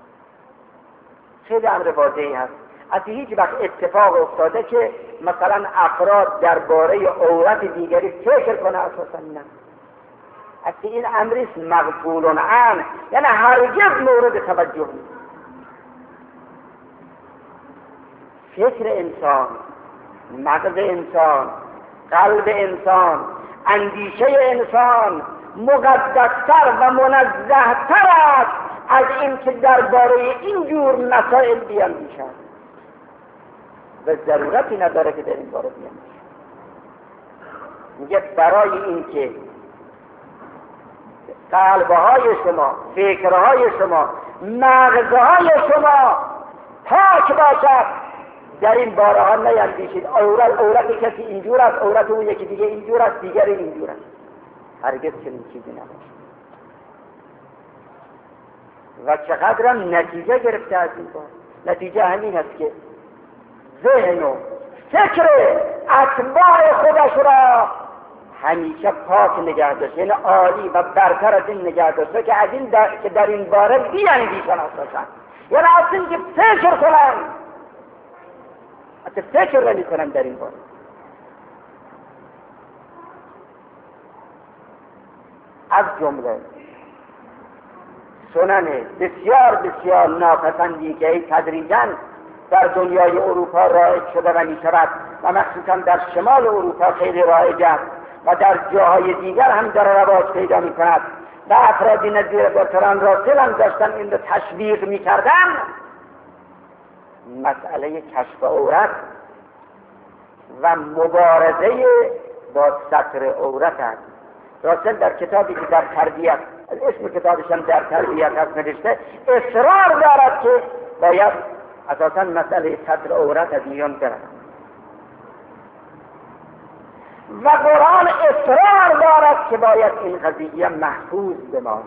خیلی امر واضحی هست. از هیچ وقت اتفاق افتاده که مثلا افراد درباره عورت دیگری فکر کنه؟ اساسا نه. اصلا این امریست مغفول عنه، یعنی هرگز مورد توجه نیست. فکر انسان، مغز انسان، قلب انسان، اندیشه انسان مقدستر و منزهتر است از این که درباره این جور مسائل بیاندیشد و ضرورتی نداره که در این باره بیاندیشد. میگه برای این که قلبهای شما، فکرهای شما، مغزهای شما پاک باشد، در این باره ها نیندیشید عورت کسی اینجور است، عورت اون یکی دیگه اینجور است، دیگری اینجور است. هرگز چنین چیزی نباشد. و چقدرم نتیجه گرفته از این کار. نتیجه همین است که ذهن و فکر اتباع خودش را همیشه پاک نگه داشت، یعنی عالی و برتر از این نگه داشته که از این که در این باره بیاندیشن اساسا، یعنی از این که فکر کنن، حتی فکر نمی کنن در این باره. از جمله سنن بسیار بسیار ناپسندی که تدریجاً در دنیای اروپا رایج شده و می شود و مخصوصاً در شمال اروپا خیلی رایج است و در جاهای دیگر هم در رواج پیدا می کند و افرادی نظیر برتران راسل هم داشتن این رو تشویق می کردن، مسئله کشف عورت و مبارزه با ستر عورت است. راسل در کتابی که در تربیت، اسم کتابش هم در تربیت هست، نوشته اصرار دارد که باید اساساً مسئله ستر عورت از میان برود و قرآن اصرار دارد که باید این قضیه محفوظ بماند.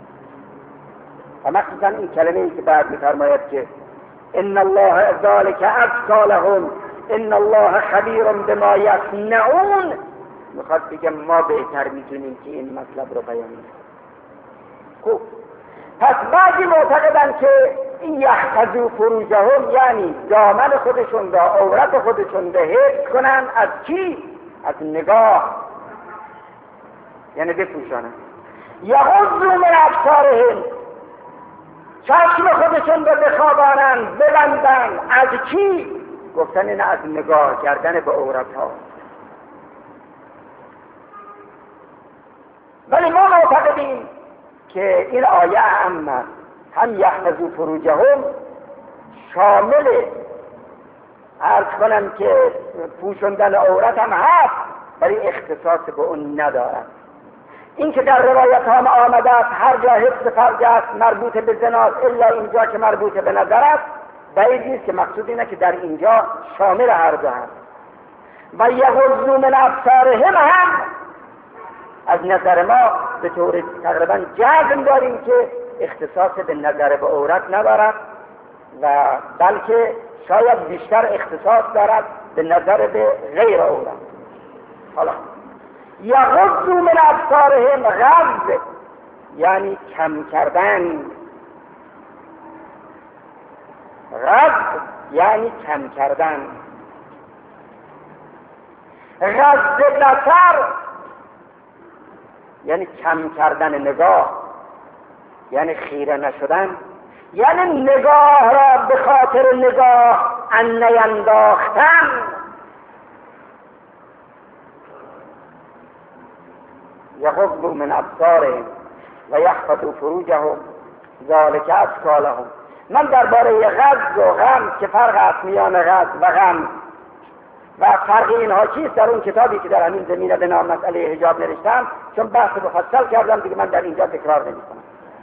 و مخصوصاً این کلمه‌ای که بعد می‌فرماید که ان الله ذلك ازکا لهم ان الله خبیر بما یصنعون، میخواد بگه ما بهتر میتونیم که این مطلب رو بیان کنیم. خوب، پس بعضی معتقدن که این یحفظوا فروجهم، یعنی دامن خودشون را، عورت خودشون را حفظ کنن از کی؟ از نگاه، یعنی بپوشانن. یغضوا من ابصارهم، چشم خودشون را بخوابانن، ببندن. از کی؟ گفتن این از نگاه کردن به عورت ها. ولی ما معتقدیم که این آیه هم یحفظوا فروجهم شامل عرض کنم که پوشوندن عورت هم هست، ولی اختصاص به اون ندارد. این که در روایت ها آمده است هر جا حفظ فرج است مربوط به زناست الا اینجا که مربوط به نظر است، بعید نیست که مقصود اینه که در اینجا شامل هر دو هست. و یغضوا من ابصارهم هم از نظر ما به طور تقریبا جزم داریم که اختصاص به نظر به عورت ندارد و بلکه شاید بیشتر اختصاص دارد به نظر به غیر عورت. حالا یغضوا من ابصارهم، غض یعنی کم کردن، غض یعنی کم کردن. غض بصر یعنی کم کردن نگاه، یعنی خیره نشدن، یعنی نگاه را به خاطر نگاه نینداختن. یغضوا من ابصارهم و یحفظوا فروجهم ذلک ازکی لهم. من درباره غض و غم که فرق است میان غض و غم و فرق اینها چیست در اون کتابی که در همین زمینه به نام مسئله حجاب نوشتم، چون بحث مفصل کردم دیگه من در اینجا تکرار نمی‌کنم.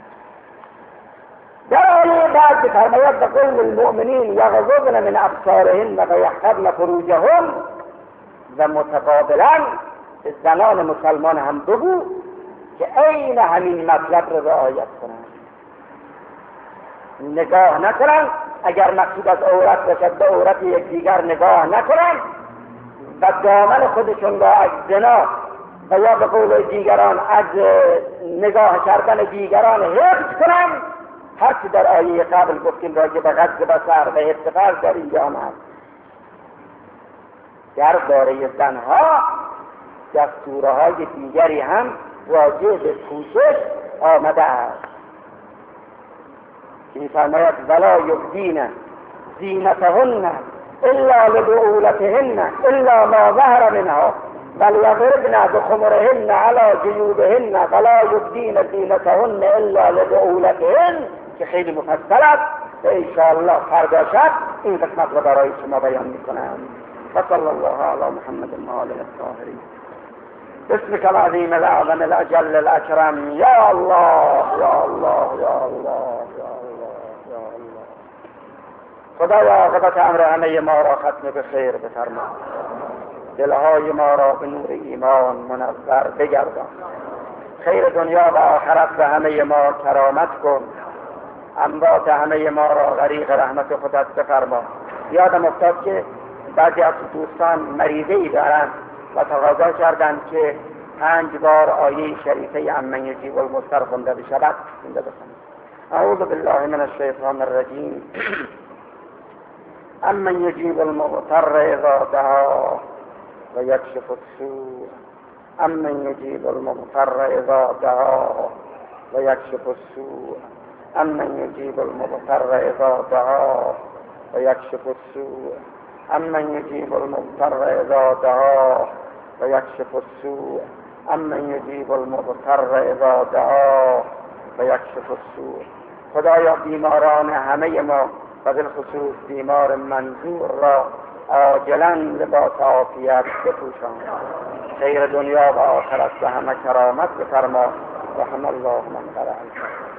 در آیه بعد بفرماید به قول المؤمنین یغضضن من ابصارهن و یحفظن فروجهن، و متقابلا زنان مسلمان هم بگو که عین همین مطلب رو رعایت کنند، نگاه نکنند، اگر مقصود از عورت باشد به عورت یکدیگر نگاه نکنند و دامن خودشون را از زنا و یا به قول دیگران از نگاه کردن دیگران حفظ کنند. هرچی در آیه قبل گفتیم راجع به غض بصر و حفظ فرج در اینجا هم هست. درباره زنها دستورهای دیگری هم راجع به پوشش آمده است که می‌فرماید ولا یبدین زینتهن الا لبعولتهن الا ما ظهر منها وليضربن بخمرهن على جيوبهن ولا يبدين زینتهن الا لبعولتهن، که خیلی مفصل است و انشاءالله فردا شب این قسمت را برای شما بیان میکنم. وصلی الله علی محمد و آله الطاهرین. باسمك العظیم الاعظم الاجل الاکرم یا الله یا الله یا الله یا الله یا الله. خدایا عاقبت امر همه ما را ختم به خیر بفرما، دلهای ما را به نور ایمان منور بگردان، خیر دنیا و آخرت به همه ما کرامت کن، اموات همه ما را غریق رحمت خودت بفرما. یادم افتاد که بعضی از دوستان مریضه‌ای دارند و تقاضا کردند که 5 بار آیه شریفه امن یجیب المضطر خونده بشود. اعوذ بالله من الشیطان الرجیم. امن یجیب المضطر اذا دعاه و یکشف السوء. امن یجیب المضطر اذا دعاه و یکشف السوء. امن یجیب المضطر اذا دعاه و یکشف السوء. امن یجیب المضطر اذا دعاه و یکشف السوء. امن یجیب المضطر اذا دعاه و یکشف السوء. خدایا بیماران همه ما و بالخصوص بیمار منظور را عاجلاً لباس عافیت بپوشان، خیر دنیا و آخرت و همه کرامت بفرما. رحم الله من قرأ.